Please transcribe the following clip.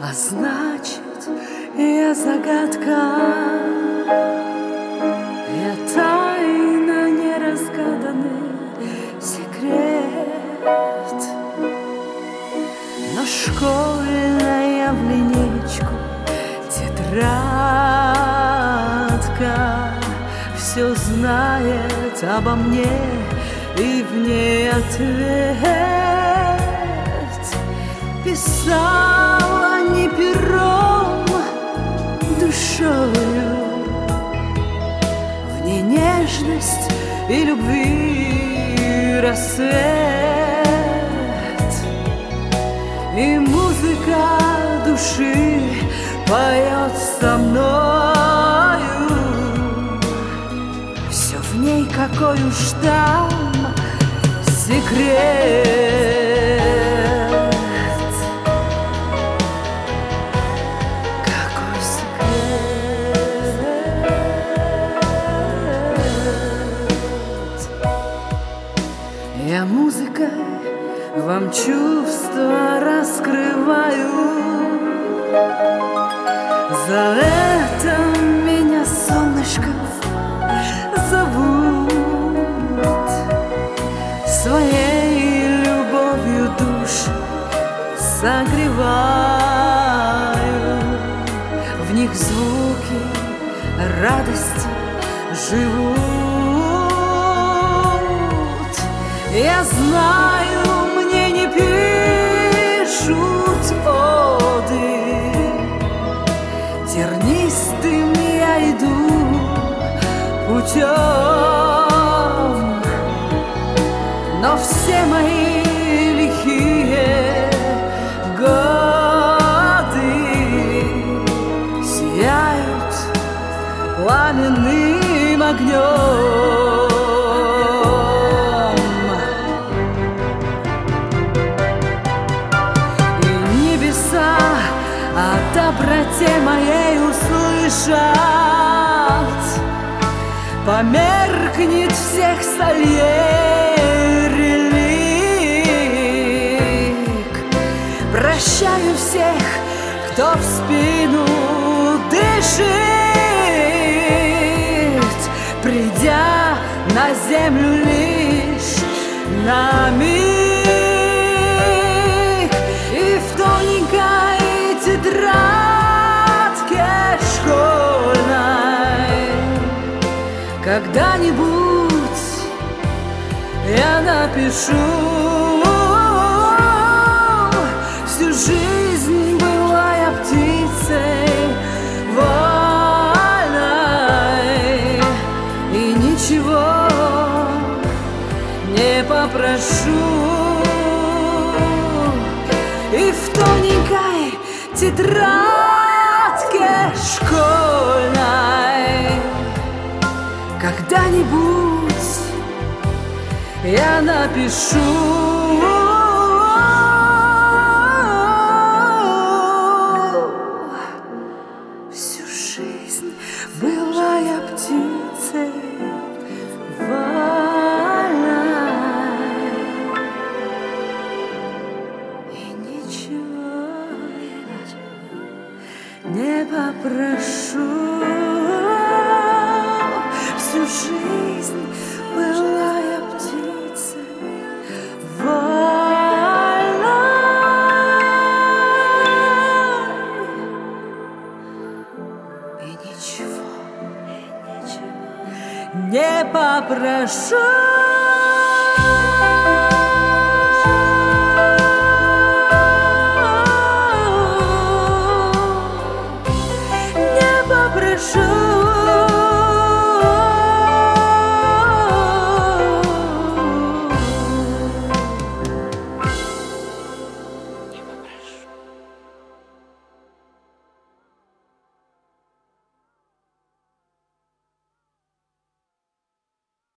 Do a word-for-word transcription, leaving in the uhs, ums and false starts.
А значит, я загадка, я тайна, неразгаданный секрет. Но школьная в линейку тетрадка все знает обо мне, и в ней ответ. Писала не пером, душою, в ней нежность и любви рассвет. И музыка души поет со мною. Все в ней, какой уж там секрет. Какой секрет. Я музыкой вам чувства раскрываю. За это меня солнышко зовут. Своей любовью душ согреваю. В них звуки радости живут. Я знаю, мне не пишут оды. Тернистым я иду путем, но все мои лихие годы сияют пламенным огнем. И небеса о доброте моей услышат. Померкнет всех Сальери лик. Прощаю всех, кто в спину дышит, придя на землю лишь на миг. И в тоненькой тетрадке школьной когда-нибудь я напишу: всю жизнь была я птицей вольной, и ничего не попрошу. И в тоненькой тетрадке школьной когда-нибудь я напишу: всю жизнь была я птицей вольной, и ничего не попрошу. Всю жизнь была я птицей вольной, и ничего, и ничего не попрошу.